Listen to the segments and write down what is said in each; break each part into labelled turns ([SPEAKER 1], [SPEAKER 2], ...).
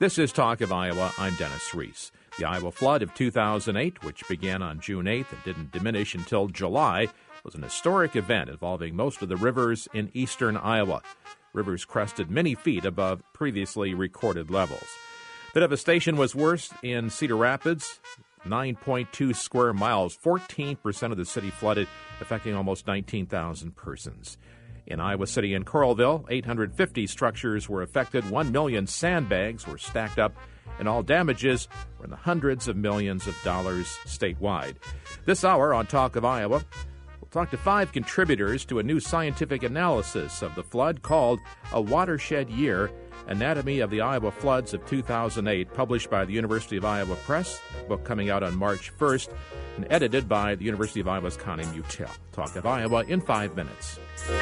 [SPEAKER 1] This is Talk of Iowa. I'm Dennis Reese. The Iowa flood of 2008, which began on June 8th and didn't diminish until July, was an historic event involving most of the rivers in eastern Iowa. Rivers crested many feet above previously recorded levels. The devastation was worst in Cedar Rapids, 9.2 square miles, 14% of the city flooded, affecting almost 19,000 persons. In Iowa City and Coralville, 850 structures were affected, 1 million sandbags were stacked up, and all damages were in the hundreds of millions of dollars statewide. This hour on Talk of Iowa, we'll talk to 5 contributors to a new scientific analysis of the flood called A Watershed Year, Anatomy of the Iowa Floods of 2008, published by the University of Iowa Press, a book coming out on March 1st, and edited by the University of Iowa's Connie Mutel. Talk of Iowa in 5 minutes.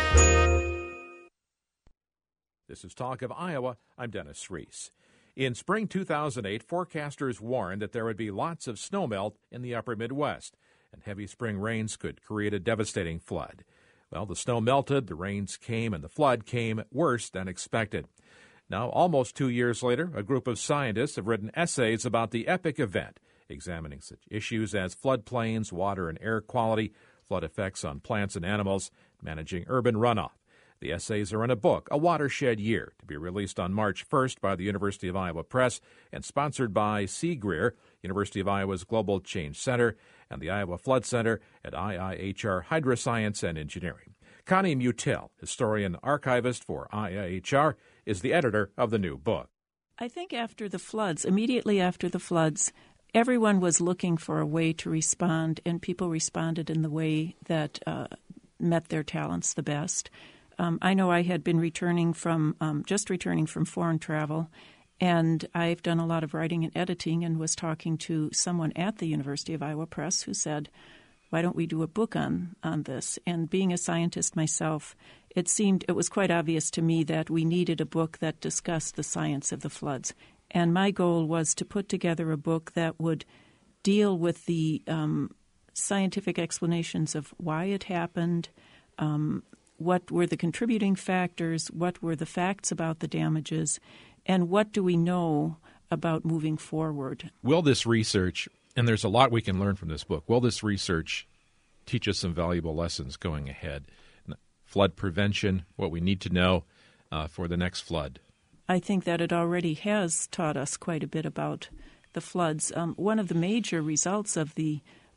[SPEAKER 1] This is Talk of Iowa. I'm Dennis Reese. In spring 2008, forecasters warned that there would be lots of snowmelt in the upper Midwest, and heavy spring rains could create a devastating flood. Well, the snow melted, the rains came, and the flood came worse than expected. Now, almost 2 years later, a group of scientists have written essays about the epic event, examining such issues as floodplains, water and air quality, flood effects on plants and animals, managing urban runoff. The essays are in a book, A Watershed Year, to be released on March 1st by the University of Iowa Press and sponsored by C. Greer, University of Iowa's Global Change Center, and the Iowa Flood Center at IIHR Hydroscience and Engineering. Connie Mutel, historian archivist for IIHR, is the editor of the new book.
[SPEAKER 2] I think after the floods, immediately after the floods, everyone was looking for a way to respond, and people responded in the way that met their talents the best. I know I had been returning from foreign travel, and I've done a lot of writing and editing and was talking to someone at the University of Iowa Press who said, why don't we do a book on this? And being a scientist myself, it was quite obvious to me that we needed a book that discussed the science of the floods. And my goal was to put together a book that would deal with the scientific explanations of why it happened, what were the contributing factors, what were the facts about the damages, and what do we know about moving forward.
[SPEAKER 1] Will this research, and there's a lot we can learn from this book, will this research teach us some valuable lessons going ahead? Flood prevention, what we need to know for the next flood.
[SPEAKER 2] I think that it already has taught us quite a bit about the floods. One of the major results of the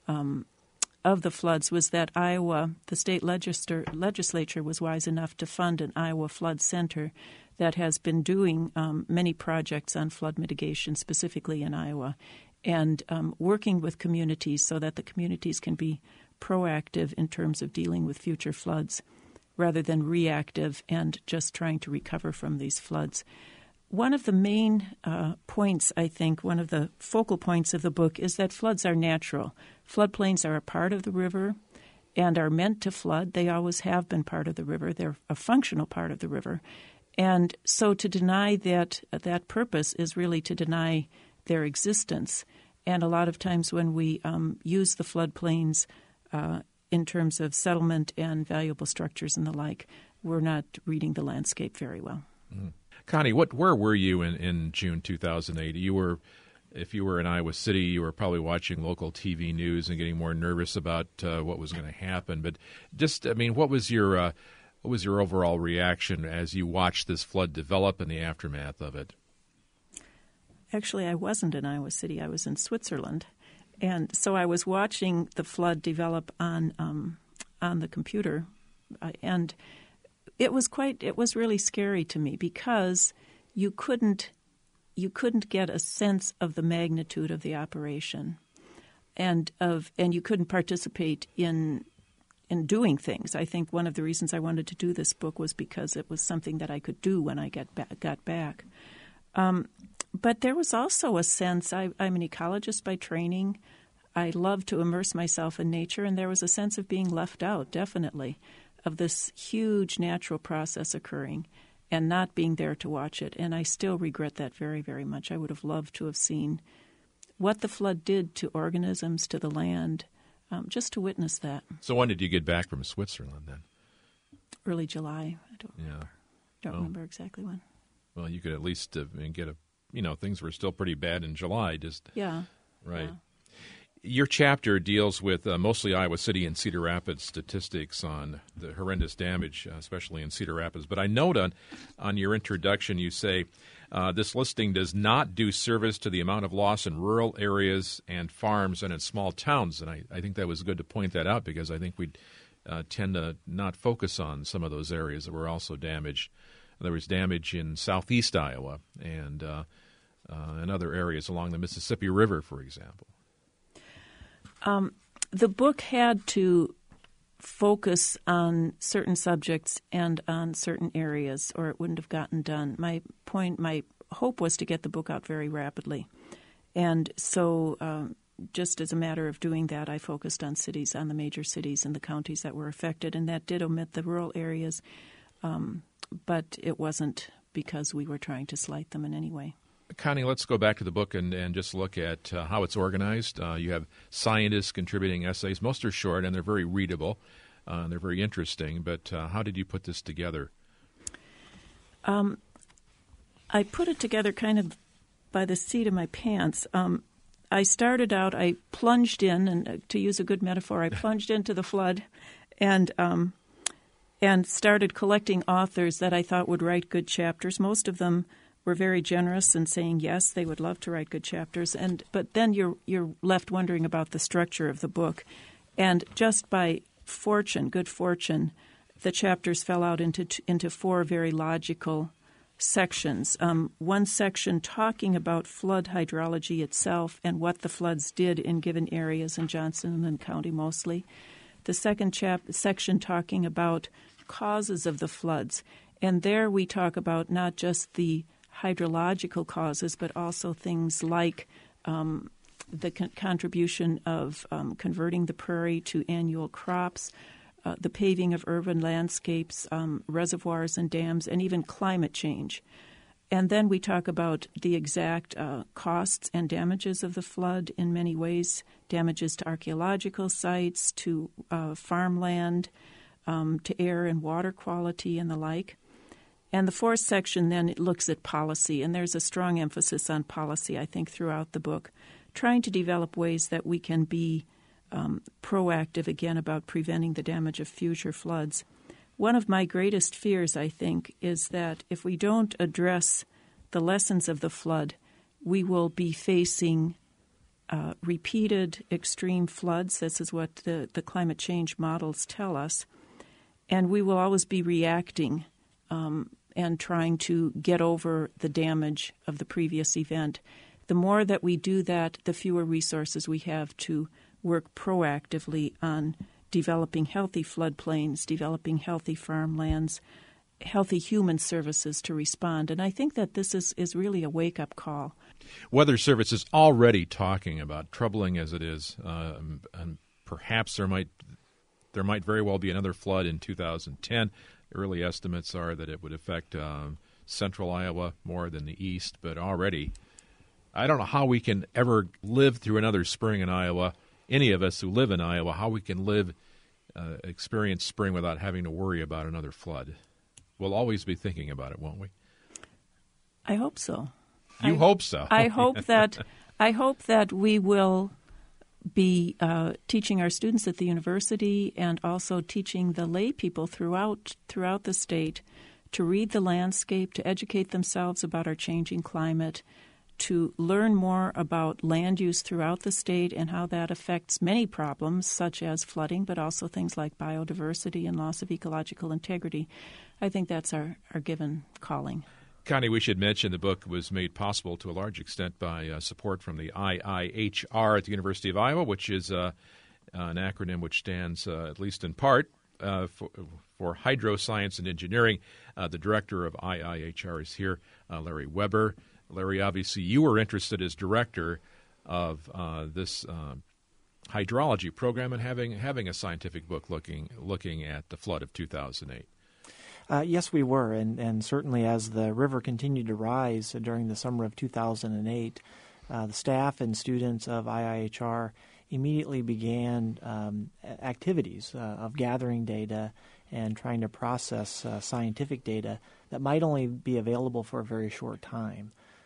[SPEAKER 2] floods was that Iowa, the state legislature was wise enough to fund an Iowa Flood Center that has been doing many projects on flood mitigation, specifically in Iowa, and working with communities so that the communities can be proactive in terms of dealing with future floods rather than reactive and just trying to recover from these floods. One of the main points, I think, one of the focal points of the book is that floods are natural. Floodplains are a part of the river and are meant to flood. They always have been part of the river. They're a functional part of the river. And so to deny that purpose is really to deny their existence. And a lot of times when we use the floodplains in terms of settlement and valuable structures and the like, we're not reading the landscape very well.
[SPEAKER 1] Mm. Connie, where were you in June 2008? If you were in Iowa City, you were probably watching local TV news and getting more nervous about what was going to happen. But what was your overall reaction as you watched this flood develop and the aftermath of it?
[SPEAKER 2] Actually, I wasn't in Iowa City. I was in Switzerland. And so I was watching the flood develop on the computer, and it was really scary to me because you couldn't get a sense of the magnitude of the operation, and you couldn't participate in doing things. I think one of the reasons I wanted to do this book was because it was something that I could do when I got back. But there was also a sense, I'm an ecologist by training. I love to immerse myself in nature, and there was a sense of being left out, definitely, of this huge natural process occurring and not being there to watch it. And I still regret that very, very much. I would have loved to have seen what the flood did to organisms, to the land, just to witness that.
[SPEAKER 1] So when did you get back from Switzerland then?
[SPEAKER 2] Early July. I don't remember exactly when.
[SPEAKER 1] Well, you could at least get things were still pretty bad in July.
[SPEAKER 2] Yeah.
[SPEAKER 1] Right.
[SPEAKER 2] Yeah.
[SPEAKER 1] Your chapter deals with mostly Iowa City and Cedar Rapids statistics on the horrendous damage, especially in Cedar Rapids. But I note on your introduction you say, this listing does not do service to the amount of loss in rural areas and farms and in small towns. And I think that was good to point that out, because I think we tend to not focus on some of those areas that were also damaged. There was damage in southeast Iowa and in other areas along the Mississippi River, for example.
[SPEAKER 2] The book had to focus on certain subjects and on certain areas, or it wouldn't have gotten done. My hope was to get the book out very rapidly. And so just as a matter of doing that, I focused on cities, on the major cities and the counties that were affected, and that did omit the rural areas, but it wasn't because we were trying to slight them in any way.
[SPEAKER 1] Connie, let's go back to the book and just look at how it's organized. You have scientists contributing essays. Most are short, and they're very readable. They're very interesting. But how did you put this together?
[SPEAKER 2] I put it together kind of by the seat of my pants. I started out, I plunged in, and to use a good metaphor, I plunged into the flood and started collecting authors that I thought would write good chapters. Most of them were very generous in saying yes, they would love to write good chapters. But then you're left wondering about the structure of the book. And just by good fortune, the chapters fell out into four very logical sections. One section talking about flood hydrology itself and what the floods did in given areas in Johnson and County mostly. The second section talking about causes of the floods. And there we talk about not just the hydrological causes, but also things like the contribution of converting the prairie to annual crops, the paving of urban landscapes, reservoirs and dams, and even climate change. And then we talk about the exact costs and damages of the flood in many ways, damages to archaeological sites, to farmland, to air and water quality and the like. And the fourth section then it looks at policy, and there's a strong emphasis on policy, I think, throughout the book, trying to develop ways that we can be proactive, again, about preventing the damage of future floods. One of my greatest fears, I think, is that if we don't address the lessons of the flood, we will be facing repeated extreme floods. This is what the climate change models tell us. And we will always be reacting and trying to get over the damage of the previous event. The more that we do that, the fewer resources we have to work proactively on developing healthy floodplains, developing healthy farmlands, healthy human services to respond. And I think that this is really a wake-up call.
[SPEAKER 1] Weather Service is already talking about, troubling as it is, and perhaps there might very well be another flood in 2010. Early estimates are that it would affect central Iowa more than the east, but already I don't know how we can ever live through another spring in Iowa, any of us who live in Iowa, how we can experience spring without having to worry about another flood. We'll always be thinking about it, won't we?
[SPEAKER 2] I hope so.
[SPEAKER 1] You hope so.
[SPEAKER 2] I hope that we will be teaching our students at the university and also teaching the lay people throughout the state to read the landscape, to educate themselves about our changing climate, to learn more about land use throughout the state and how that affects many problems such as flooding, but also things like biodiversity and loss of ecological integrity. I think that's our given calling.
[SPEAKER 1] Connie, we should mention the book was made possible to a large extent by support from the IIHR at the University of Iowa, which is an acronym which stands, at least in part, for Hydro Science and Engineering. The director of IIHR is here, Larry Weber. Larry, obviously you were interested as director of this hydrology program and having a scientific book looking at the flood of 2008.
[SPEAKER 3] Yes, we were, and certainly as the river continued to rise during the summer of 2008, the staff and students of IIHR immediately began activities of gathering data and trying to process scientific data that might only be available for a very short time.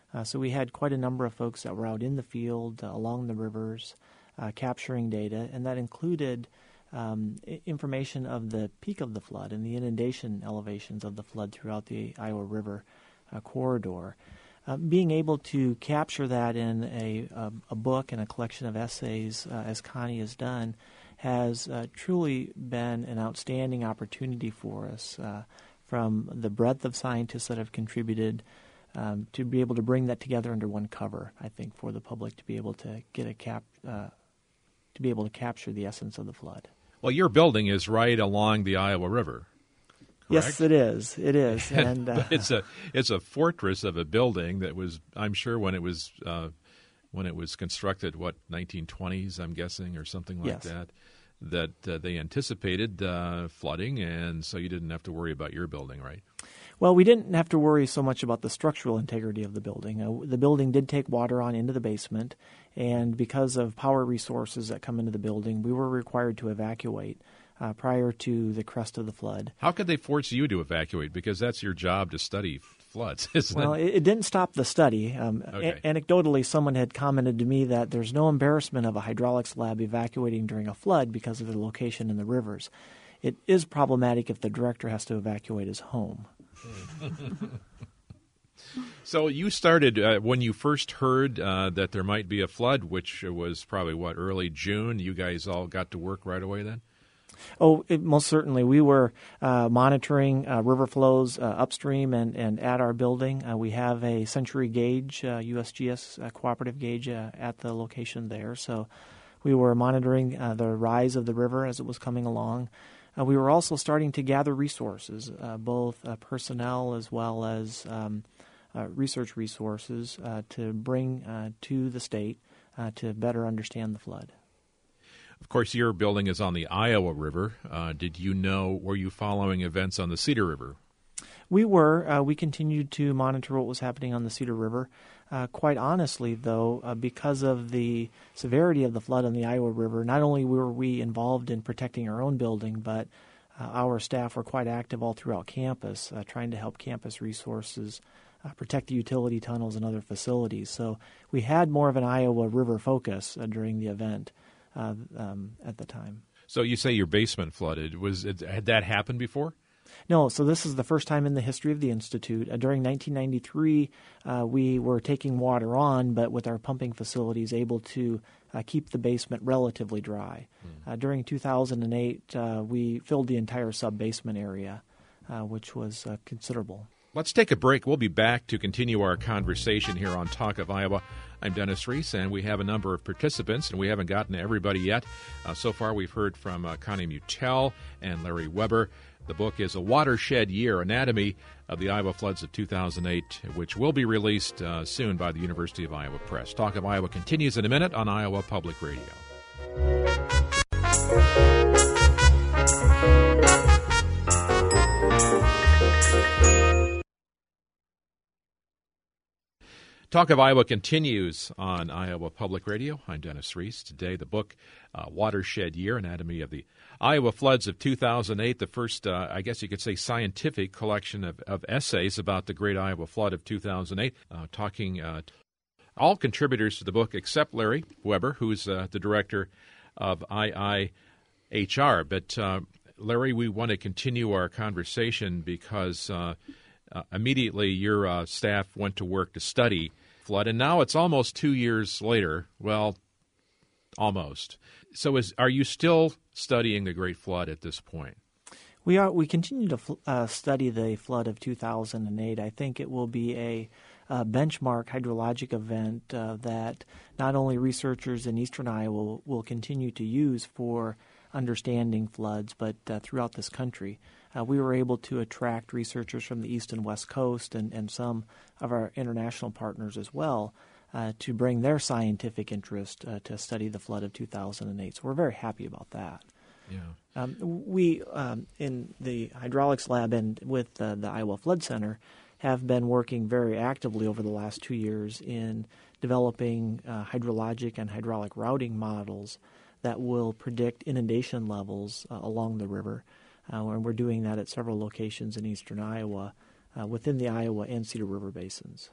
[SPEAKER 3] So we had quite a number of folks that were out in the field along the rivers capturing data, and that included information of the peak of the flood and the inundation elevations of the flood throughout the Iowa River corridor. Being able to capture that in a book and a collection of essays, as Connie has done, has truly been an outstanding opportunity for us from the breadth of scientists that have contributed to be able to bring that together under one cover, I think, for the public to be able to get to be able to capture the essence of the flood.
[SPEAKER 1] Well, your building is right along the Iowa River. Correct?
[SPEAKER 3] Yes, it is. It is, and
[SPEAKER 1] but it's a fortress of a building that was, I'm sure, when it was constructed, 1920s, I'm guessing, or something like
[SPEAKER 3] yes.
[SPEAKER 1] that they anticipated flooding, and so you didn't have to worry about your building, right?
[SPEAKER 3] Well, we didn't have to worry so much about the structural integrity of the building. The building did take water on into the basement, and because of power resources that come into the building, we were required to evacuate prior to the crest of the flood.
[SPEAKER 1] How could they force you to evacuate? Because that's your job, to study floods, isn't
[SPEAKER 3] it? Well, it didn't stop the study.
[SPEAKER 1] Okay.
[SPEAKER 3] Anecdotally, someone had commented to me that there's no embarrassment of a hydraulics lab evacuating during a flood because of the location in the rivers. It is problematic if the director has to evacuate his home.
[SPEAKER 1] So you started, when you first heard that there might be a flood, which was probably, early June, you guys all got to work right away then?
[SPEAKER 3] Oh, most certainly. We were monitoring river flows upstream and at our building. We have a Century gauge, USGS cooperative gauge at the location there. So we were monitoring the rise of the river as it was coming along. We were also starting to gather resources, both personnel as well as research resources to bring to the state to better understand the flood.
[SPEAKER 1] Of course, your building is on the Iowa River. Were you following events on the Cedar River?
[SPEAKER 3] We were. We continued to monitor what was happening on the Cedar River. Quite honestly, though, because of the severity of the flood on the Iowa River, not only were we involved in protecting our own building, but our staff were quite active all throughout campus, trying to help campus resources protect the utility tunnels and other facilities. So we had more of an Iowa River focus during the event at the time.
[SPEAKER 1] So you say your basement flooded. Had that happened before?
[SPEAKER 3] No, so this is the first time in the history of the Institute. During 1993, we were taking water on, but with our pumping facilities able to keep the basement relatively dry. During 2008, we filled the entire sub-basement area, which was considerable.
[SPEAKER 1] Let's take a break. We'll be back to continue our conversation here on Talk of Iowa. I'm Dennis Reese, and we have a number of participants, and we haven't gotten to everybody yet. So far, we've heard from Connie Mutel and Larry Weber. The book is A Watershed Year, Anatomy of the Iowa Floods of 2008, which will be released soon by the University of Iowa Press. Talk of Iowa continues in a minute on Iowa Public Radio. Talk of Iowa continues on Iowa Public Radio. I'm Dennis Reese. Today, the book, Watershed Year, Anatomy of the Iowa Floods of 2008, the first, I guess you could say, scientific collection of essays about the Great Iowa Flood of 2008, talking all contributors to the book except Larry Weber, who's the director of IIHR. But, Larry, we want to continue our conversation because immediately your staff went to work to study flood, and now it's almost 2 years later. Well, almost. So are you still studying the Great Flood at this point?
[SPEAKER 3] We are. We continue to study the flood of 2008. I think it will be a benchmark hydrologic event that not only researchers in eastern Iowa will continue to use for understanding floods, but throughout this country. We were able to attract researchers from the East and West Coast and some of our international partners as well to bring their scientific interest to study the flood of 2008. So we're very happy about that.
[SPEAKER 1] Yeah.
[SPEAKER 3] We, in the hydraulics lab and with the Iowa Flood Center, have been working very actively over the last 2 years in developing hydrologic and hydraulic routing models that will predict inundation levels along the river. And we're doing that at several locations in eastern Iowa within the Iowa and Cedar River basins.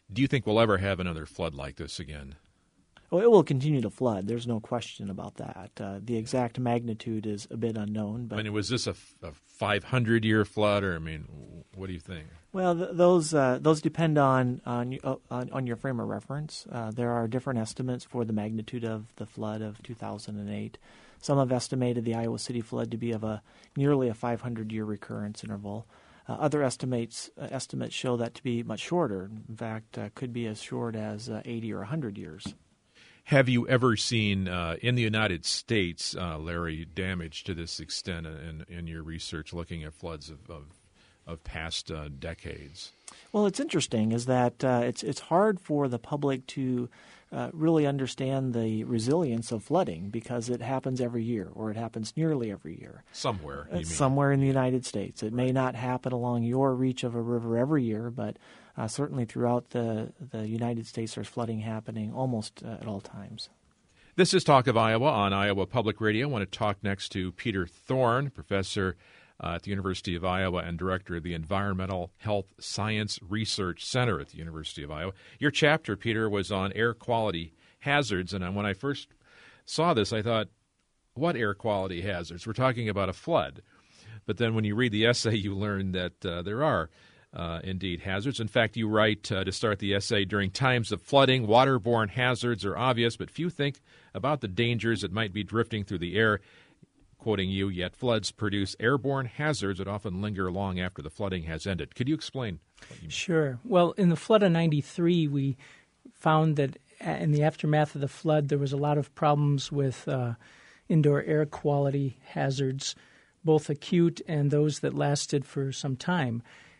[SPEAKER 1] Do you think we'll ever have another flood like this again?
[SPEAKER 3] Well, it will continue to flood. There's no question about that. The exact magnitude is a bit unknown. But
[SPEAKER 1] Was this a 500-year flood, or what do you think?
[SPEAKER 3] Well, those depend on your frame of reference. There are different estimates for the magnitude of the flood of 2008. Some have estimated the Iowa City flood to be of nearly a 500-year recurrence interval. Other estimates show that to be much shorter. In fact, could be as short as 80 or 100 years.
[SPEAKER 1] Have you ever seen in the United States, Larry, damage to this extent in your research looking at floods of past decades?
[SPEAKER 3] Well, it's interesting is that it's hard for the public to really understand the resilience of flooding because it happens every year, or it happens nearly every year.
[SPEAKER 1] Somewhere, you mean?
[SPEAKER 3] Somewhere in the United States. It may not happen along your reach of a river every year, but certainly throughout the United States there's flooding happening almost at all times.
[SPEAKER 1] This is Talk of Iowa on Iowa Public Radio. I want to talk next to Peter Thorne, professor at the University of Iowa and director of the Environmental Health Science Research Center at the University of Iowa. Your chapter, Peter, was on air quality hazards, and when I first saw this, I thought, what air quality hazards? We're talking about a flood. But then when you read the essay, you learn that there are indeed hazards. In fact, you write to start the essay, during times of flooding, waterborne hazards are obvious, but few think about the dangers that might be drifting through the air. Quoting you, yet floods produce airborne hazards that often linger long after the flooding has ended. Could you explain what you mean?
[SPEAKER 4] Sure. Well, in the flood of 93, we found that in the aftermath of the flood, there was a lot of problems with indoor air quality hazards, both acute and those that lasted for some time.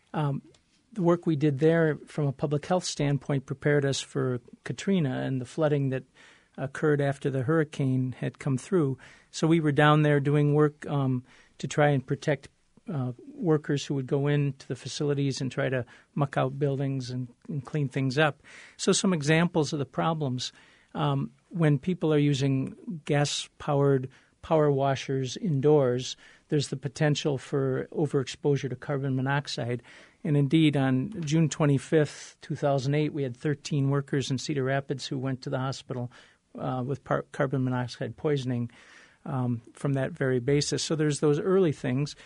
[SPEAKER 4] The work we did there from a public health standpoint prepared us for Katrina and the flooding that occurred after the hurricane had come through. So we were down there doing work to try and protect workers who would go into the facilities and try to muck out buildings and clean things up. So some examples of the problems. When people are using gas-powered power washers indoors, there's the potential for overexposure to carbon monoxide. And indeed, on June 25th, 2008, we had 13 workers in Cedar Rapids who went to the hospital with carbon monoxide poisoning from that very basis. So there's those early things.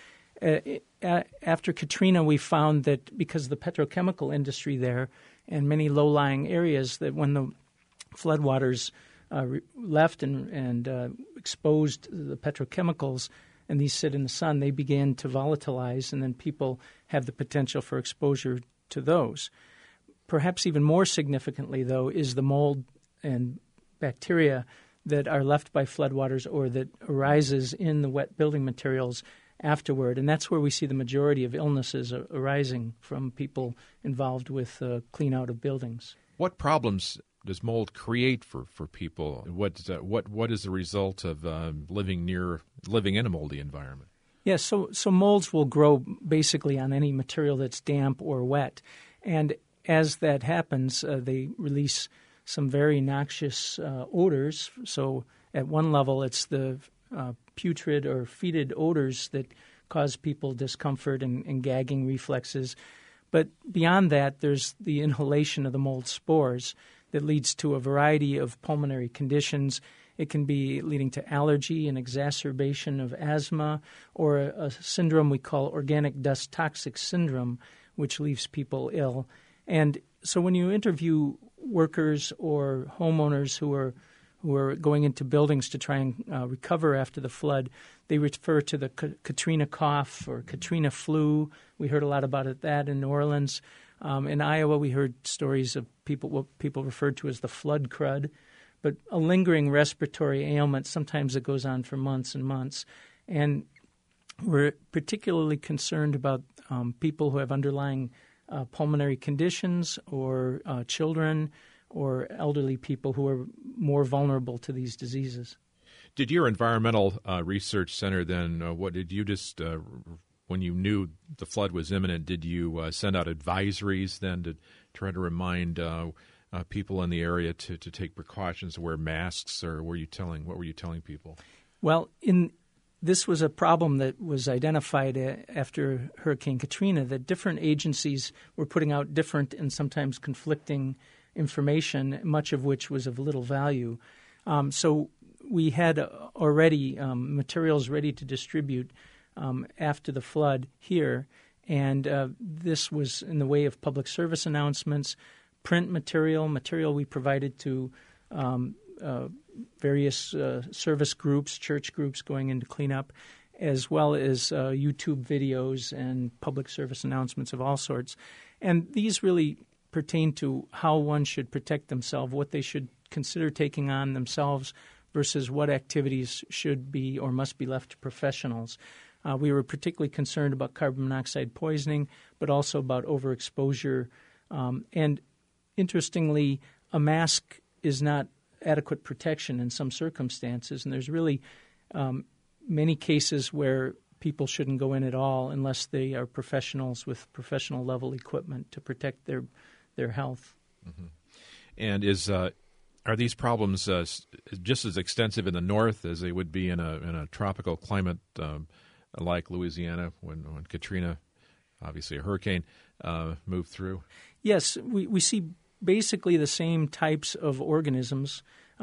[SPEAKER 4] After Katrina, we found that because of the petrochemical industry there and many low-lying areas, that when the floodwaters left and exposed the petrochemicals, and these sit in the sun, they began to volatilize, and then people have the potential for exposure to those. Perhaps even more significantly, though, is the mold and bacteria that are left by floodwaters or that arises in the wet building materials afterward. And that's where we see the majority of illnesses arising from people involved with clean out of buildings.
[SPEAKER 1] What problems does mold create for people? What is the result of living in a moldy environment?
[SPEAKER 4] Yes, so molds will grow basically on any material that's damp or wet. And as that happens, they release some very noxious odors. So at one level, it's the putrid or fetid odors that cause people discomfort and gagging reflexes. But beyond that, there's the inhalation of the mold spores that leads to a variety of pulmonary conditions. It can be leading to allergy and exacerbation of asthma, or a syndrome we call organic dust toxic syndrome, which leaves people ill. And so when you interview workers or homeowners who are going into buildings to try and recover after the flood, they refer to the Katrina cough or Katrina flu. We heard a lot about that in New Orleans. In Iowa, we heard stories of what people referred to as the flood crud, but a lingering respiratory ailment, sometimes it goes on for months and months. And we're particularly concerned about people who have underlying pulmonary conditions or children or elderly people who are more vulnerable to these diseases.
[SPEAKER 1] Did your environmental research center then, when you knew the flood was imminent, did you send out advisories then to try to remind people in the area to take precautions, to wear masks, or what were you telling people?
[SPEAKER 4] Well, in this was a problem that was identified after Hurricane Katrina, that different agencies were putting out different and sometimes conflicting information, much of which was of little value. So we had already materials ready to distribute after the flood here, and this was in the way of public service announcements, print material we provided to various service groups, church groups going into cleanup, as well as YouTube videos and public service announcements of all sorts. And these really pertain to how one should protect themselves, what they should consider taking on themselves versus what activities should be or must be left to professionals. We were particularly concerned about carbon monoxide poisoning, but also about overexposure. And interestingly, a mask is not adequate protection in some circumstances, and there's really many cases where people shouldn't go in at all unless they are professionals with professional-level equipment to protect their health.
[SPEAKER 1] Mm-hmm. And are these problems just as extensive in the north as they would be in a tropical climate like Louisiana when Katrina, obviously a hurricane, moved through?
[SPEAKER 4] Yes, we see basically the same types of organisms.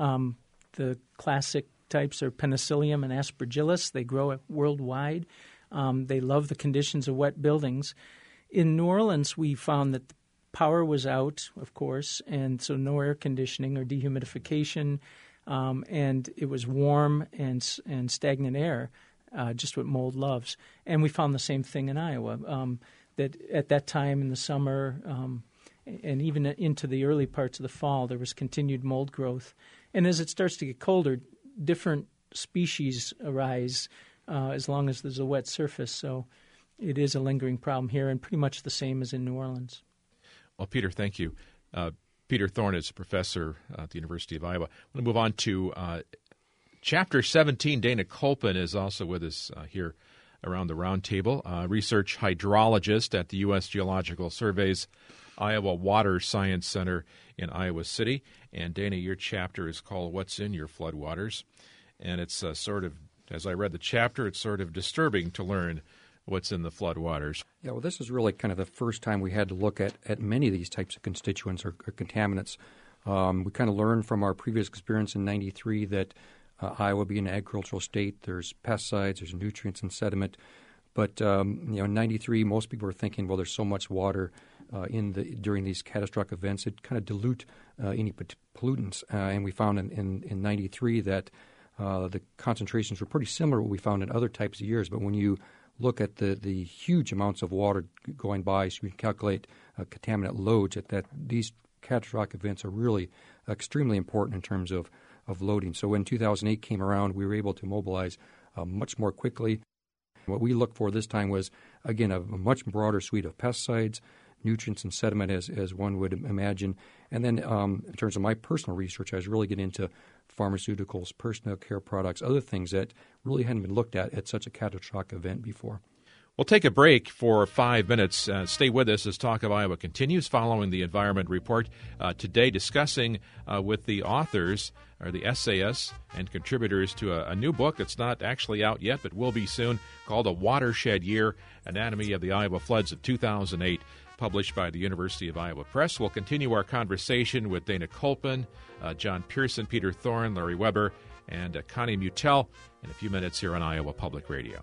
[SPEAKER 4] The classic types are Penicillium and Aspergillus. They grow worldwide. They love the conditions of wet buildings. In New Orleans, we found that the power was out, of course, and so no air conditioning or dehumidification, and it was warm and stagnant air, just what mold loves. And we found the same thing in Iowa, that at that time in the summer and even into the early parts of the fall, there was continued mold growth. And as it starts to get colder, different species arise as long as there's a wet surface. So it is a lingering problem here and pretty much the same as in New Orleans.
[SPEAKER 1] Well, Peter, thank you. Peter Thorne is a professor at the University of Iowa. I'm going to move on to Chapter 17. Dana Kolpin is also with us here around the round table, research hydrologist at the U.S. Geological Survey's Iowa Water Science Center in Iowa City. And Dana, your chapter is called What's in Your Floodwaters? And it's sort of, as I read the chapter, it's sort of disturbing to learn what's in the floodwaters.
[SPEAKER 5] Yeah, well, this is really kind of the first time we had to look at many of these types of constituents or contaminants. We kind of learned from our previous experience in 93 that Iowa being an agricultural state, there's pesticides, there's nutrients and sediment. But in 93, most people were thinking, well, there's so much water during these catastrophic events, it kind of dilute any pollutants. And we found in 93 that the concentrations were pretty similar to what we found in other types of years. But when you look at the huge amounts of water going by, so we can calculate contaminant loads, that these catastrophic events are really extremely important in terms of loading. So when 2008 came around, we were able to mobilize much more quickly. What we looked for this time was, again, a much broader suite of pesticides, nutrients and sediment as one would imagine. And then in terms of my personal research, I was really getting into pharmaceuticals, personal care products, other things that really hadn't been looked at such a catastrophic event before.
[SPEAKER 1] We'll take a break for 5 minutes. Stay with us as Talk of Iowa continues following the Environment Report. Today discussing with the authors, or the essayists and contributors to a new book that's not actually out yet but will be soon, called A Watershed Year, Anatomy of the Iowa Floods of 2008, published by the University of Iowa Press. We'll continue our conversation with Dana Kolpin, John Pearson, Peter Thorne, Larry Weber, and Connie Mutel in a few minutes here on Iowa Public Radio.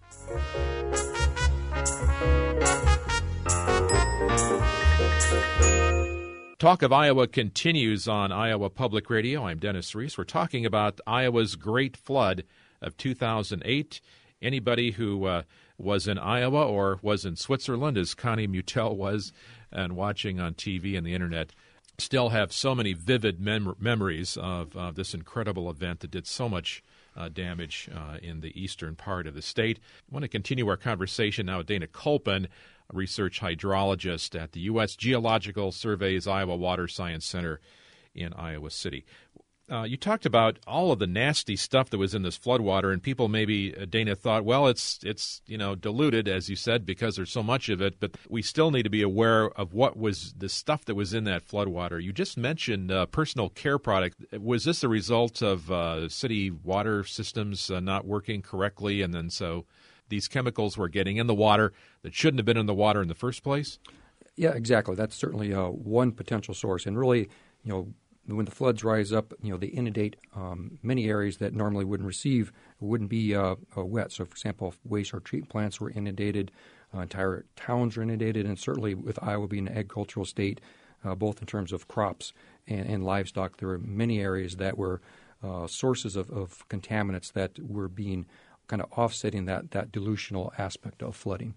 [SPEAKER 1] Talk of Iowa continues on Iowa Public Radio. I'm Dennis Reese. We're talking about Iowa's Great Flood of 2008. Anybody who was in Iowa or was in Switzerland, as Connie Mutel was, and watching on TV and the Internet, still have so many vivid memories of this incredible event that did so much damage in the eastern part of the state. I want to continue our conversation now with Dana Kolpin, a research hydrologist at the U.S. Geological Survey's Iowa Water Science Center in Iowa City. You talked about all of the nasty stuff that was in this floodwater, and people maybe, Dana, thought, well, it's diluted, as you said, because there's so much of it, but we still need to be aware of what was the stuff that was in that floodwater. You just mentioned personal care product. Was this a result of city water systems not working correctly, and then so these chemicals were getting in the water that shouldn't have been in the water in the first place?
[SPEAKER 5] Yeah, exactly. That's certainly one potential source, and really, when the floods rise up, they inundate many areas that normally wouldn't be wet. So, for example, if wastewater treatment plants were inundated, entire towns were inundated, and certainly with Iowa being an agricultural state, both in terms of crops and livestock, there were many areas that were sources of contaminants that were being kind of offsetting that dilutional aspect of flooding.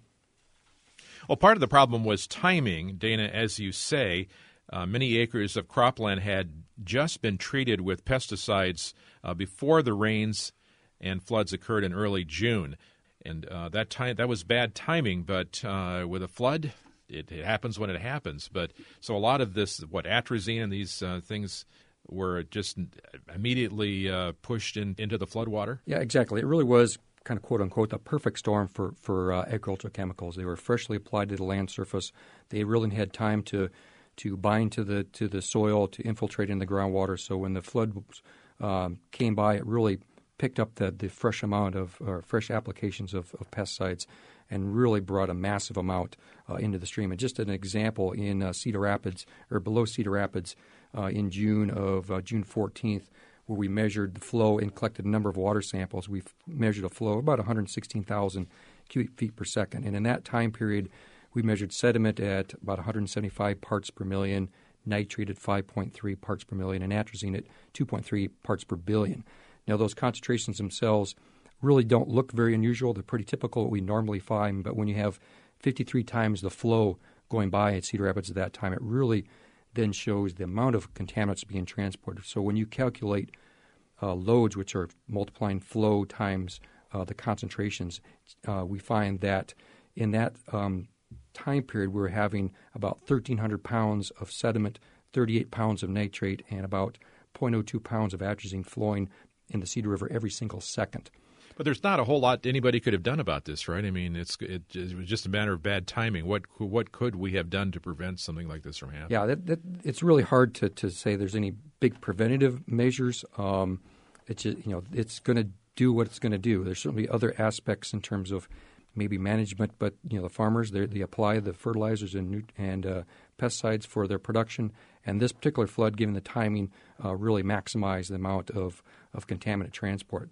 [SPEAKER 1] Well, part of the problem was timing, Dana, as you say. Many acres of cropland had just been treated with pesticides before the rains and floods occurred in early June. And that was bad timing, but with a flood, it happens when it happens. But so a lot of this, atrazine and these things were just immediately pushed into the floodwater? Yeah,
[SPEAKER 5] exactly. It really was kind of quote-unquote the perfect storm for agricultural chemicals. They were freshly applied to the land surface. They really had time to bind to the soil, to infiltrate in the groundwater. So when the flood came by, it really picked up the fresh amount of fresh applications of pesticides and really brought a massive amount into the stream. And just an example, in Cedar Rapids, or below Cedar Rapids, in June 14th, where we measured the flow and collected a number of water samples, we've measured a flow of about 116,000 cubic feet per second. And in that time period, we measured sediment at about 175 parts per million, nitrate at 5.3 parts per million, and atrazine at 2.3 parts per billion. Now, those concentrations themselves really don't look very unusual. They're pretty typical what we normally find, but when you have 53 times the flow going by at Cedar Rapids at that time, it really then shows the amount of contaminants being transported. So when you calculate loads, which are multiplying flow times the concentrations, we find that in that time period, we're having about 1,300 pounds of sediment, 38 pounds of nitrate, and about 0.02 pounds of atrazine flowing in the Cedar River every single second.
[SPEAKER 1] But there's not a whole lot anybody could have done about this, right? I mean, it was just a matter of bad timing. What could we have done to prevent something like this from happening?
[SPEAKER 5] Yeah, it's really hard to say there's any big preventative measures. It's just, it's going to do what it's going to do. There's certainly other aspects in terms of maybe management, but the farmers they apply the fertilizers and pesticides for their production. And this particular flood, given the timing, really maximized the amount of contaminant transport.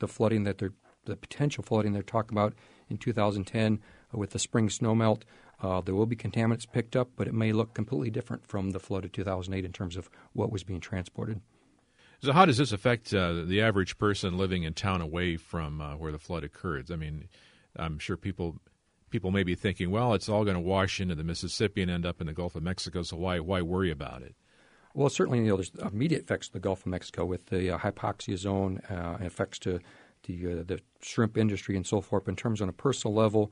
[SPEAKER 5] The potential flooding they're talking about in 2010 with the spring snowmelt, there will be contaminants picked up, but it may look completely different from the flood of 2008 in terms of what was being transported.
[SPEAKER 1] So how does this affect the average person living in town away from where the flood occurred? I mean, I'm sure people may be thinking, well, it's all going to wash into the Mississippi and end up in the Gulf of Mexico, so why worry about it?
[SPEAKER 5] Well, certainly, there's immediate effects to the Gulf of Mexico with the hypoxia zone, effects to the shrimp industry and so forth. In terms on a personal level,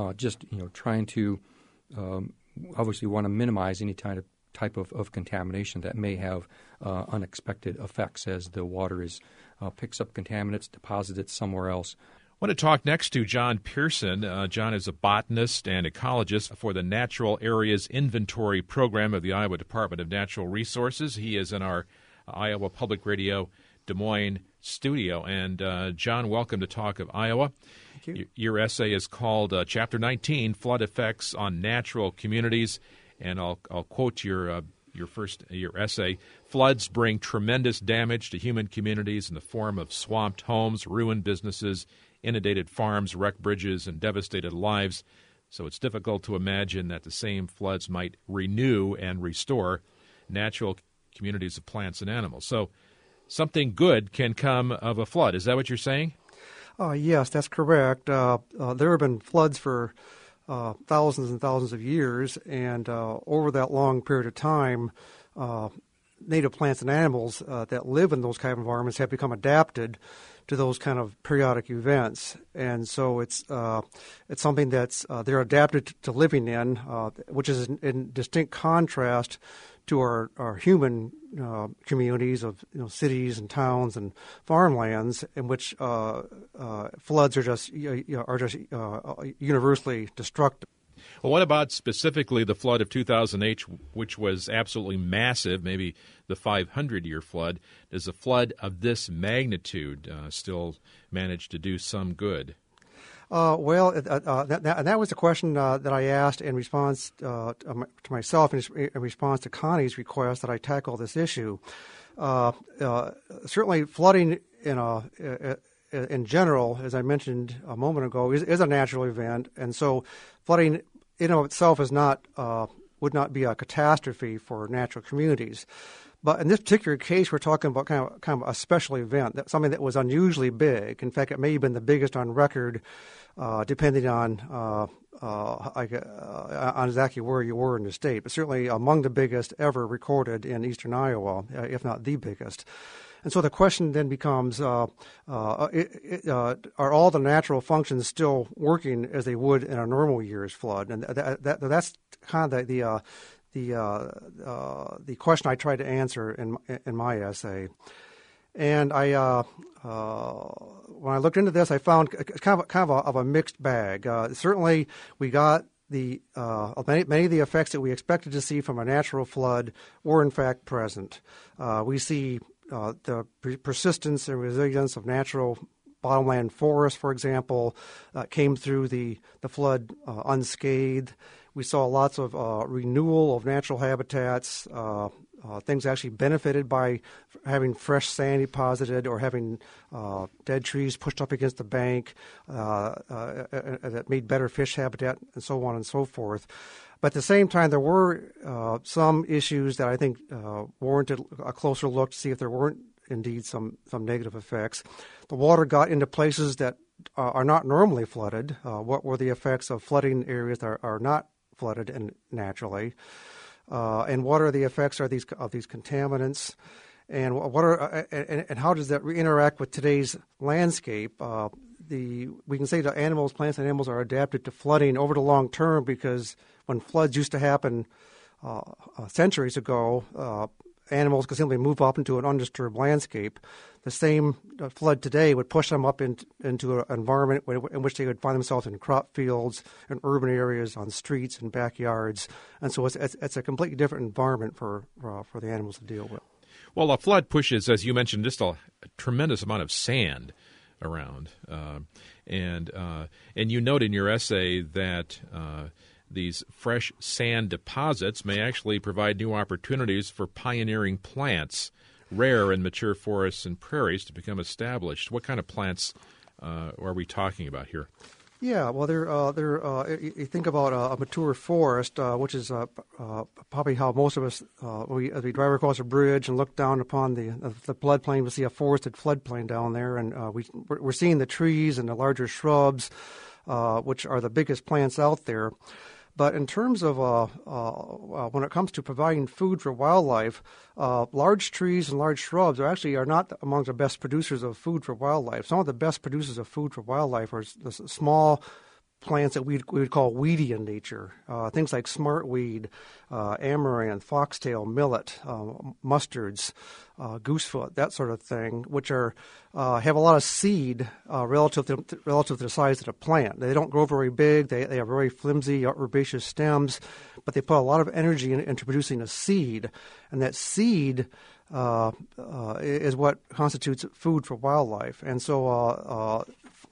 [SPEAKER 5] trying to obviously want to minimize any type of contamination that may have unexpected effects as the water picks up contaminants, deposits it somewhere else.
[SPEAKER 1] I want to talk next to John Pearson. John is a botanist and ecologist for the Natural Areas Inventory Program of the Iowa Department of Natural Resources. He is in our Iowa Public Radio Des Moines studio. And John, welcome to Talk of Iowa.
[SPEAKER 6] Thank you.
[SPEAKER 1] Your essay is called Chapter 19, Flood Effects on Natural Communities. And I'll quote your essay. Floods bring tremendous damage to human communities in the form of swamped homes, ruined businesses, inundated farms, wrecked bridges, and devastated lives. So it's difficult to imagine that the same floods might renew and restore natural communities of plants and animals. So something good can come of a flood. Is that what you're saying?
[SPEAKER 6] Yes, that's correct. There have been floods for thousands and thousands of years, and over that long period of time, native plants and animals that live in those kind of environments have become adapted to those kind of periodic events, and so it's something that's they're adapted to living in, which is in distinct contrast to our human communities of cities and towns and farmlands, in which floods are just universally destructive.
[SPEAKER 1] Well, what about specifically the flood of 2008, which was absolutely massive, maybe the 500-year flood? Does a flood of this magnitude still manage to do some good?
[SPEAKER 6] That was the question that I asked in response to myself, in response to Connie's request that I tackle this issue. Certainly, flooding in general, as I mentioned a moment ago, is a natural event, and so flooding in of itself would not be a catastrophe for natural communities. But in this particular case, we're talking about kind of a special event, something that was unusually big. In fact, it may have been the biggest on record, depending on exactly where you were in the state, but certainly among the biggest ever recorded in eastern Iowa, if not the biggest. And so the question then becomes, are all the natural functions still working as they would in a normal year's flood? And that's kind of the question I tried to answer in my essay. And I when I looked into this, I found kind of a mixed bag. Certainly, we got many of the effects that we expected to see from a natural flood were in fact present. We see the persistence and resilience of natural bottomland forests, for example, came through the flood unscathed. We saw lots of renewal of natural habitats. Things actually benefited by having fresh sand deposited or having dead trees pushed up against the bank that made better fish habitat and so on and so forth. But at the same time, there were some issues that I think warranted a closer look to see if there weren't indeed some negative effects. The water got into places that are not normally flooded. What were the effects of flooding areas that are not flooded and naturally? And what are the effects of these contaminants? And and how does that interact with today's landscape? We can say that plants and animals are adapted to flooding over the long term, because when floods used to happen centuries ago, animals could simply move up into an undisturbed landscape. The same flood today would push them up into an environment in which they would find themselves in crop fields, in urban areas, on streets and backyards. And so it's a completely different environment for the animals to deal with.
[SPEAKER 1] Well, a flood pushes, as you mentioned, just a tremendous amount of sand around. And you note in your essay that these fresh sand deposits may actually provide new opportunities for pioneering plants, rare in mature forests and prairies, to become established. What kind of plants are we talking about here?
[SPEAKER 6] Yeah, well, you think about a mature forest, which is probably how most of us, as we drive across a bridge and look down upon the floodplain, we see a forested floodplain down there, and we're seeing the trees and the larger shrubs, which are the biggest plants out there. But in terms of when it comes to providing food for wildlife, large trees and large shrubs are not among the best producers of food for wildlife. Some of the best producers of food for wildlife are the small plants that we would call weedy in nature, things like smartweed, amaranth, foxtail, millet, mustards, goosefoot, that sort of thing, which have a lot of seed relative to the size of the plant. They don't grow very big. They have very flimsy, herbaceous stems, but they put a lot of energy into producing a seed, and that seed is what constitutes food for wildlife. And so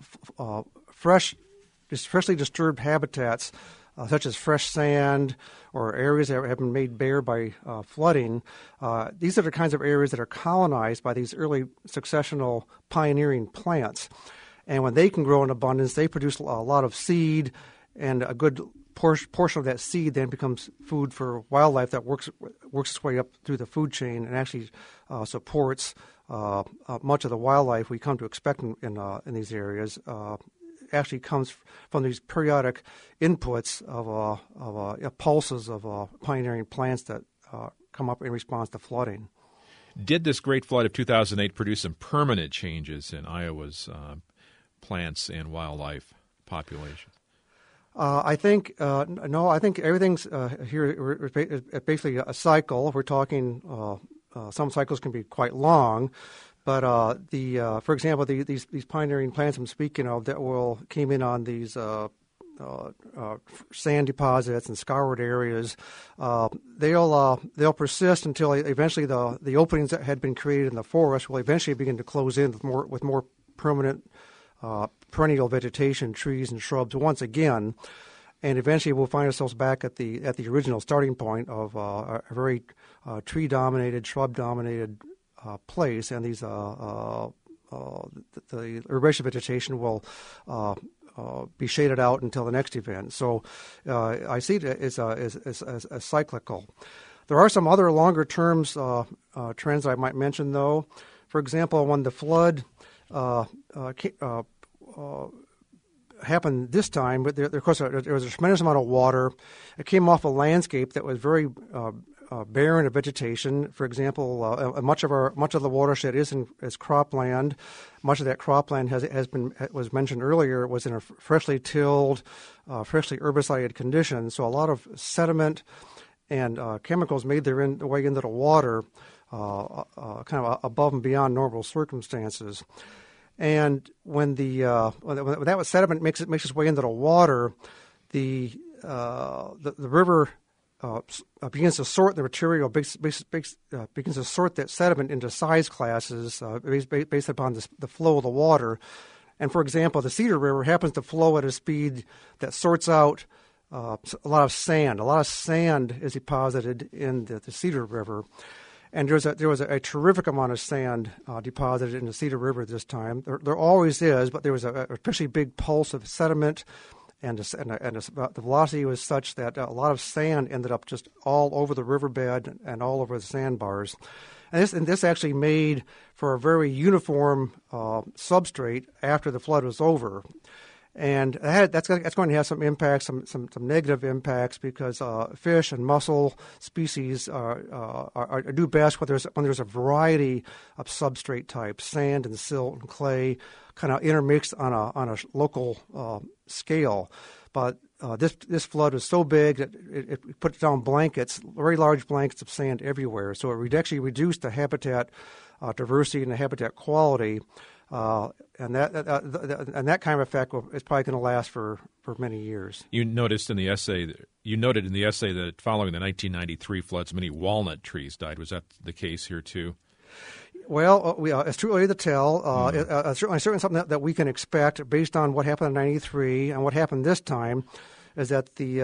[SPEAKER 6] freshly disturbed habitats, such as fresh sand or areas that have been made bare by flooding, these are the kinds of areas that are colonized by these early successional pioneering plants. And when they can grow in abundance, they produce a lot of seed, and a good portion of that seed then becomes food for wildlife that works its way up through the food chain and actually supports much of the wildlife we come to expect in these areas. Actually comes from these periodic inputs of pulses of pioneering plants that come up in response to flooding.
[SPEAKER 1] Did this great flood of 2008 produce some permanent changes in Iowa's plants and wildlife populations?
[SPEAKER 6] I think no. I think everything's here is basically a cycle. We're talking some cycles can be quite long, but for example, these pioneering plants I'm speaking of that came in on these sand deposits and scoured areas, they'll persist until eventually the openings that had been created in the forest will eventually begin to close in with more permanent perennial vegetation, trees and shrubs once again, and eventually we'll find ourselves back at the original starting point of a very tree-dominated, shrub-dominated place, and these the herbaceous vegetation will be shaded out until the next event. So I see it as cyclical. There are some other longer terms trends I might mention, though. For example, when the flood happened this time, but of course there was a tremendous amount of water. It came off a landscape that was very barren of vegetation. For example, much of the watershed is cropland. Much of that cropland was mentioned earlier, was in a freshly tilled, freshly herbicided condition. So a lot of sediment and chemicals made their way into the water, kind of above and beyond normal circumstances. And when when that sediment makes its way into the water, the river begins to sort the material, begins to sort that sediment into size classes based upon the flow of the water. And for example, the Cedar River happens to flow at a speed that sorts out a lot of sand. A lot of sand is deposited in the Cedar River. And there was a terrific amount of sand deposited in the Cedar River this time. There always is, but there was a especially big pulse of sediment, and the velocity was such that a lot of sand ended up just all over the riverbed and all over the sandbars. And this actually made for a very uniform substrate after the flood was over. And that's going to have some impacts, some negative impacts, because fish and mussel species do best when there's a variety of substrate types, sand and silt and clay, kind of intermixed on a local scale. But this flood was so big that it put down blankets, very large blankets of sand everywhere. So it actually reduced the habitat diversity and the habitat quality. And that kind of effect is probably going to last for many years.
[SPEAKER 1] You noted in the essay that following the 1993 floods, many walnut trees died. Was that the case here too?
[SPEAKER 6] Well, it's too early to tell. Certainly something that we can expect based on what happened in '93 and what happened this time. Is that the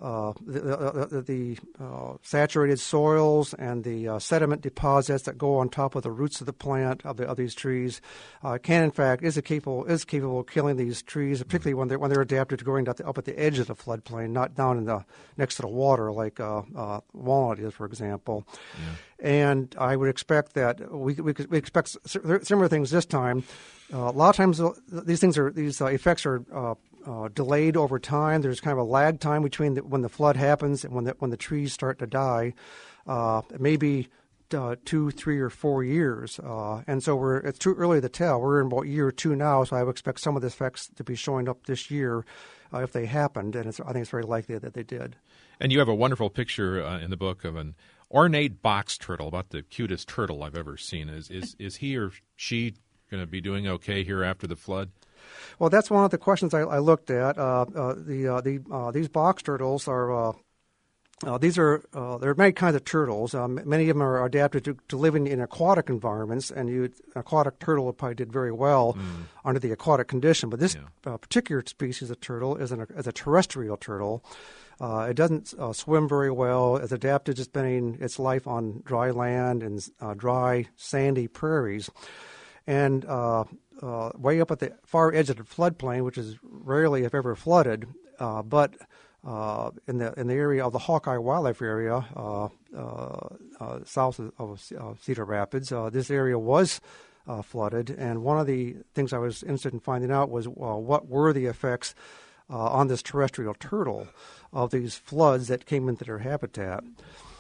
[SPEAKER 6] saturated soils and the sediment deposits that go on top of the roots of the plant of these trees is capable of killing these trees, particularly when they're adapted to growing up at the edge of the floodplain, not down next to the water like walnut is, for example. Yeah. And I would expect that we expect similar things this time. A lot of times these effects are delayed over time. There's kind of a lag time between when the flood happens and when the trees start to die. Maybe 2, 3, or 4 years, and so it's too early to tell. We're in about year 2 now, so I would expect some of the effects to be showing up this year if they happened, and I think it's very likely that they did.
[SPEAKER 1] And you have a wonderful picture in the book of an ornate box turtle, about the cutest turtle I've ever seen. Is he or she going to be doing okay here after the flood?
[SPEAKER 6] Well, that's one of the questions I looked at. These box turtles are there are many kinds of turtles. Many of them are adapted to living in aquatic environments, and an aquatic turtle probably did very well under the aquatic condition. But this particular species of turtle is a terrestrial turtle. It doesn't swim very well. It's adapted to spending its life on dry land and dry, sandy prairies. And way up at the far edge of the floodplain, which is rarely, if ever, flooded, but in the area of the Hawkeye Wildlife Area, south of Cedar Rapids, this area was flooded. And one of the things I was interested in finding out was what were the effects on this terrestrial turtle of these floods that came into their habitat.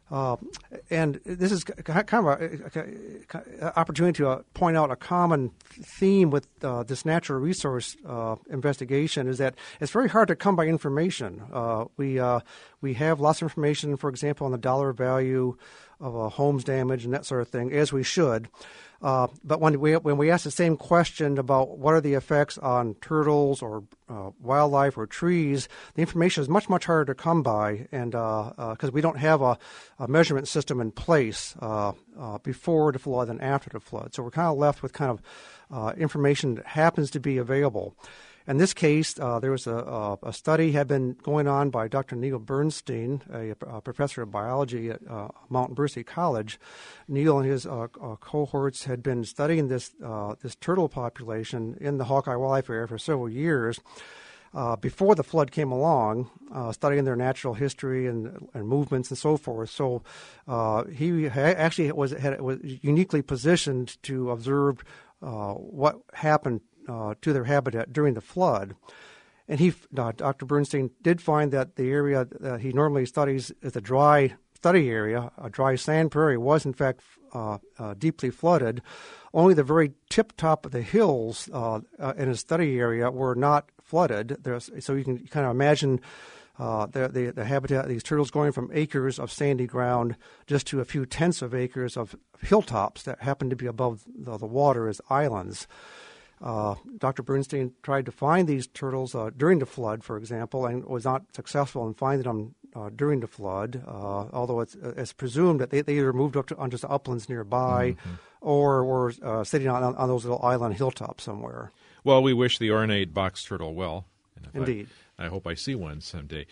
[SPEAKER 6] And this is kind of an opportunity to point out a common theme with this natural resource investigation is that it's very hard to come by information. We have lots of information, for example, on the dollar value of homes damage and that sort of thing, as we should. But when we ask the same question about what are the effects on turtles or wildlife or trees, the information is much, much harder to come by, and because we don't have a measurement system in place before the flood and after the flood. So we're kind of left with kind of information that happens to be available. In this case, there was a study had been going on by Dr. Neil Bernstein, a professor of biology at Mount Mercy College. Neil and his cohorts had been studying this turtle population in the Hawkeye Wildlife Area for several years before the flood came along, studying their natural history and movements and so forth. So he actually was uniquely positioned to observe what happened to their habitat during the flood. And Dr. Bernstein did find that the area that he normally studies is a dry study area, a dry sand prairie, was in fact deeply flooded. Only the very tip top of the hills in his study area were not flooded. So you can kind of imagine the habitat of these turtles going from acres of sandy ground just to a few tenths of acres of hilltops that happen to be above the water as islands. Dr. Bernstein tried to find these turtles during the flood, for example, and was not successful in finding them during the flood, although it's presumed that they either moved up onto the uplands nearby or were sitting on those little island hilltops somewhere.
[SPEAKER 1] Well, we wish the ornate box turtle well.
[SPEAKER 6] Indeed.
[SPEAKER 1] I hope I see one someday.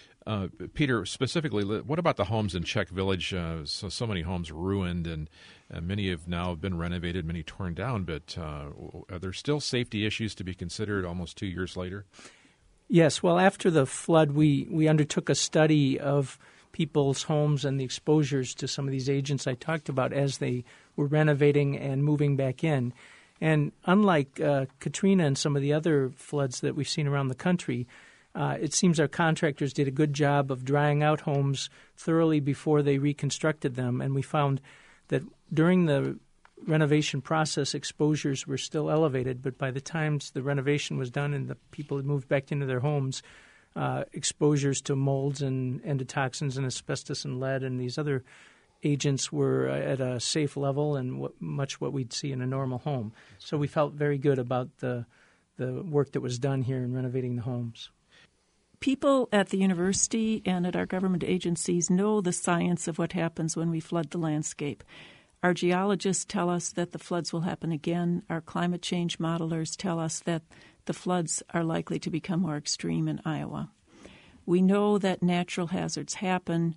[SPEAKER 1] Peter, specifically, what about the homes in Czech Village? So many homes ruined, and many have now been renovated, many torn down. But are there still safety issues to be considered almost 2 years later?
[SPEAKER 4] Yes. Well, after the flood, we undertook a study of people's homes and the exposures to some of these agents I talked about as they were renovating and moving back in. And unlike Katrina and some of the other floods that we've seen around the country, it seems our contractors did a good job of drying out homes thoroughly before they reconstructed them. And we found that during the renovation process, exposures were still elevated. But by the time the renovation was done and the people had moved back into their homes, exposures to molds and endotoxins and asbestos and lead and these other agents were at a safe level and much what we'd see in a normal home. So we felt very good about the work that was done here in renovating the homes.
[SPEAKER 2] People at the university and at our government agencies know the science of what happens when we flood the landscape. Our geologists tell us that the floods will happen again. Our climate change modelers tell us that the floods are likely to become more extreme in Iowa. We know that natural hazards happen,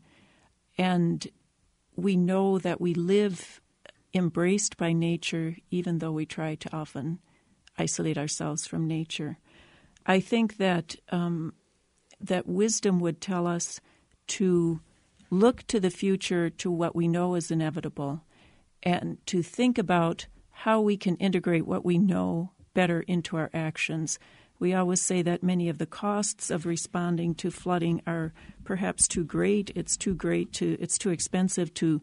[SPEAKER 2] and we know that we live embraced by nature, even though we try to often isolate ourselves from nature. I think that that wisdom would tell us to look to the future, to what we know is inevitable, and to think about how we can integrate what we know better into our actions. We always say that many of the costs of responding to flooding are perhaps too great. It's too expensive to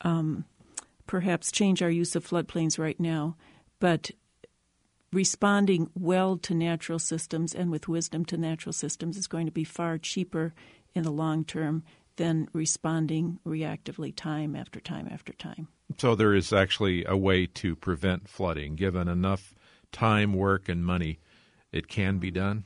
[SPEAKER 2] perhaps change our use of floodplains right now. But responding well to natural systems and with wisdom to natural systems is going to be far cheaper in the long term than responding reactively time after time after time.
[SPEAKER 1] So there is actually a way to prevent flooding. Given enough time, work, and money, it can be done?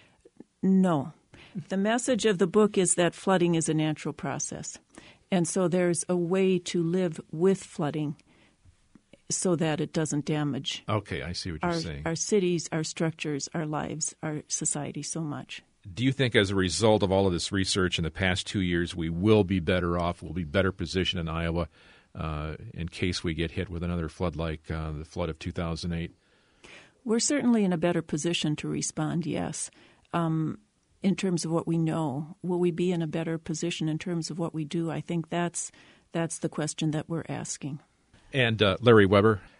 [SPEAKER 2] No. The message of the book is that flooding is a natural process. And so there's a way to live with flooding so that it doesn't damage
[SPEAKER 1] Okay, I see what you're saying.
[SPEAKER 2] Our cities, our structures, our lives, our society so much.
[SPEAKER 1] Do you think as a result of all of this research in the past 2 years, we will be better off, we'll be better positioned in Iowa in case we get hit with another flood like the flood of 2008?
[SPEAKER 2] We're certainly in a better position to respond, yes. In terms of what we know, will we be in a better position in terms of what we do? I think that's the question that we're asking.
[SPEAKER 1] And Larry Weber?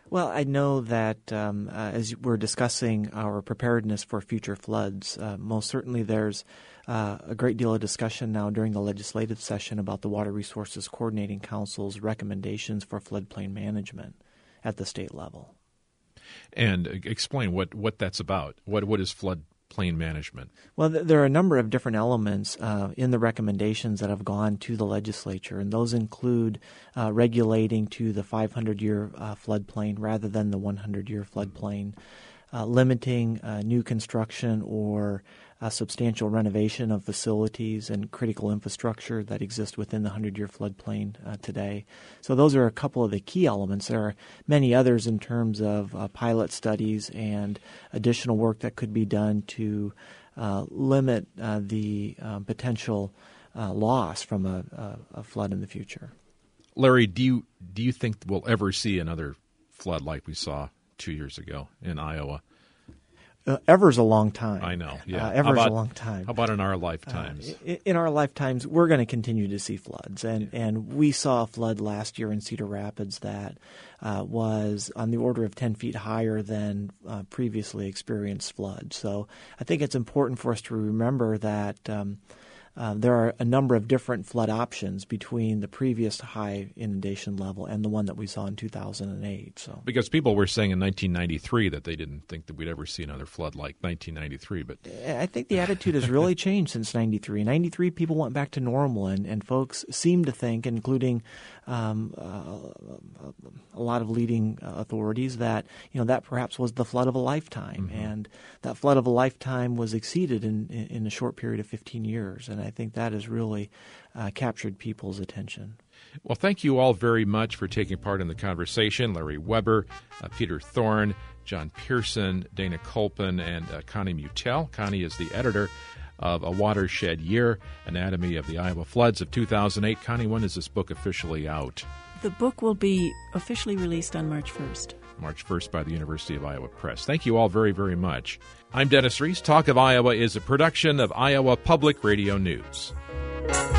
[SPEAKER 3] Well, I know that as we're discussing our preparedness for future floods, most certainly there's a great deal of discussion now during the legislative session about the Water Resources Coordinating Council's recommendations for floodplain management at the state level.
[SPEAKER 1] And explain what that's about. What is floodplain management?
[SPEAKER 3] Well, there are a number of different elements in the recommendations that have gone to the legislature, and those include regulating to the 500-year floodplain rather than the 100-year floodplain, limiting new construction or substantial renovation of facilities and critical infrastructure that exist within the 100-year floodplain today. So those are a couple of the key elements. There are many others in terms of pilot studies and additional work that could be done to limit the potential loss from a flood in the future.
[SPEAKER 1] Larry, do you think we'll ever see another flood like we saw 2 years ago in Iowa?
[SPEAKER 3] Ever's a long time.
[SPEAKER 1] I know, yeah.
[SPEAKER 3] Ever's a long time.
[SPEAKER 1] How about in our lifetimes?
[SPEAKER 3] In our lifetimes, we're going to continue to see floods. And we saw a flood last year in Cedar Rapids that was on the order of 10 feet higher than previously experienced floods. So I think it's important for us to remember that there are a number of different flood options between the previous high inundation level and the one that we saw in 2008. So,
[SPEAKER 1] because people were saying in 1993 that they didn't think that we'd ever see another flood like 1993. But
[SPEAKER 3] I think the attitude has really changed since 93. 93, people went back to normal, and folks seem to think, including a lot of leading authorities, that that perhaps was the flood of a lifetime, and that flood of a lifetime was exceeded in a short period of 15 years. And I think that has really captured people's attention.
[SPEAKER 1] Well, thank you all very much for taking part in the conversation. Larry Weber, Peter Thorne, John Pearson, Dana Colpin, and Connie Mutel. Connie is the editor of A Watershed Year, Anatomy of the Iowa Floods of 2008. Connie, when is this book officially out?
[SPEAKER 2] The book will be officially released on March 1st.
[SPEAKER 1] March 1st by the University of Iowa Press. Thank you all very, very much. I'm Dennis Reese. Talk of Iowa is a production of Iowa Public Radio News.